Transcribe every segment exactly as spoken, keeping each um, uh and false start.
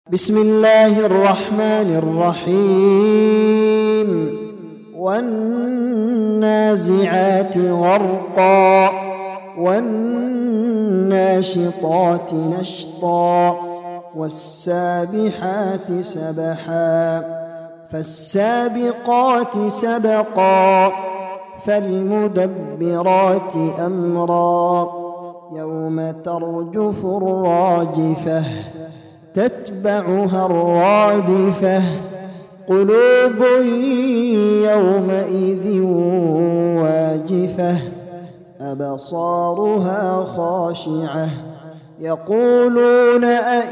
بسم الله الرحمن الرحيم والنازعات غرقا والناشطات نشطا والسابحات سبحا فالسابقات سبقا فالمدبرات أمرا يوم ترجف الراجفة تتبعها الرادفة قلوب يومئذ واجفة أبصارها خاشعة يقولون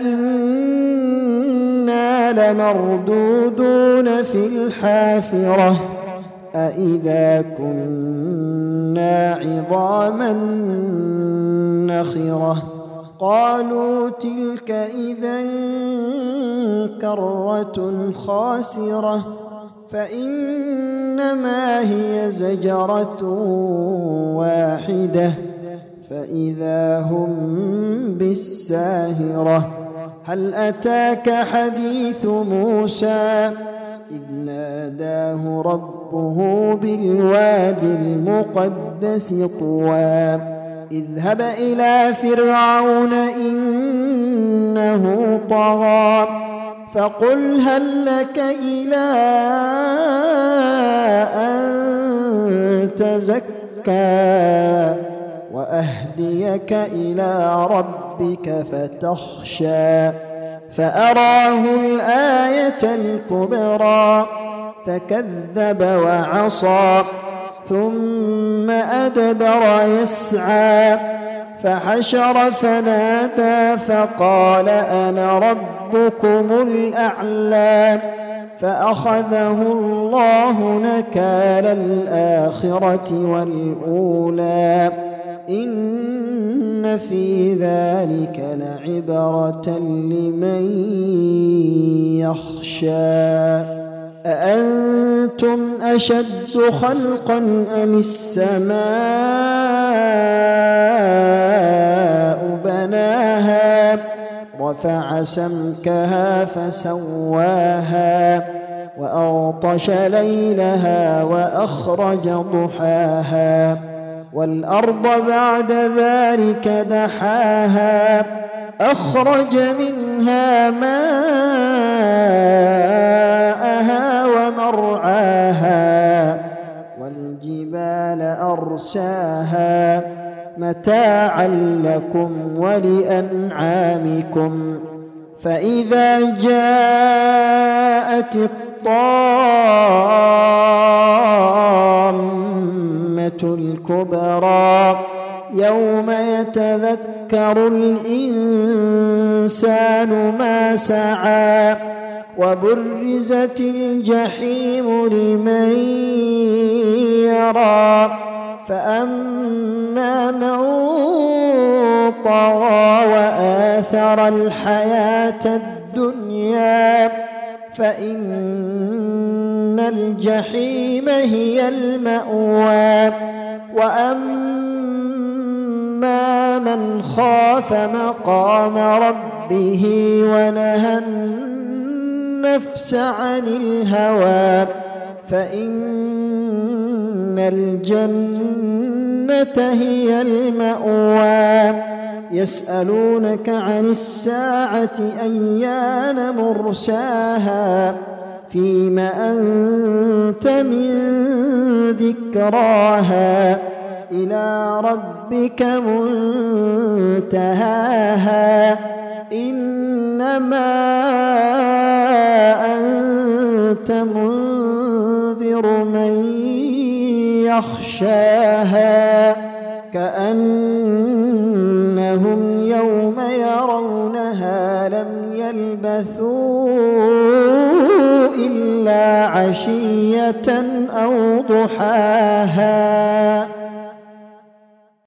أئنا لمردودون في الحافرة أئذا كنا عظاما نخرة قالوا تلك إذا كرة خاسرة فإنما هي زجرة واحدة فإذا هم بالساهرة هل أتاك حديث موسى إذ ناداه ربه بالوادي المقدس طوى اذهب إلى فرعون إنه طغى فقل هل لك إلى أن تزكى وأهديك إلى ربك فتخشى فأراه الآية الكبرى فكذب وعصى ثم أدبر يسعى فحشر فنادى فقال أنا ربكم الأعلى فأخذه الله نكال الآخرة والأولى إن في ذلك لعبرة لمن يخشى أأنتم أشد خلقا أم السماء بناها رفع سمكها فسواها وأغطش ليلها وأخرج ضحاها والأرض بعد ذلك دحاها أخرج منها ماءها ومرعاها والجبال أرساها متاعا لكم ولأنعامكم فإذا جاءت الطامة الكبرى يوم يتذكر الإنسان ما سعى وبرزت الجحيم لمن يرى فأما من طغى وآثر الحياة الدنيا فإن الجحيم هي المأوى وأما من خاف مقام ربه ونهى النفس عن الهوى فإن الجنة هي المأوى يسألونك عن الساعة أيان مرساها فيم أنت من ذكراها إلى ربك منتهاها إنما أنت منذر من يخشاها كأنهم يوم يرونها لم يلبثوا إلا عشية أو ضحاها.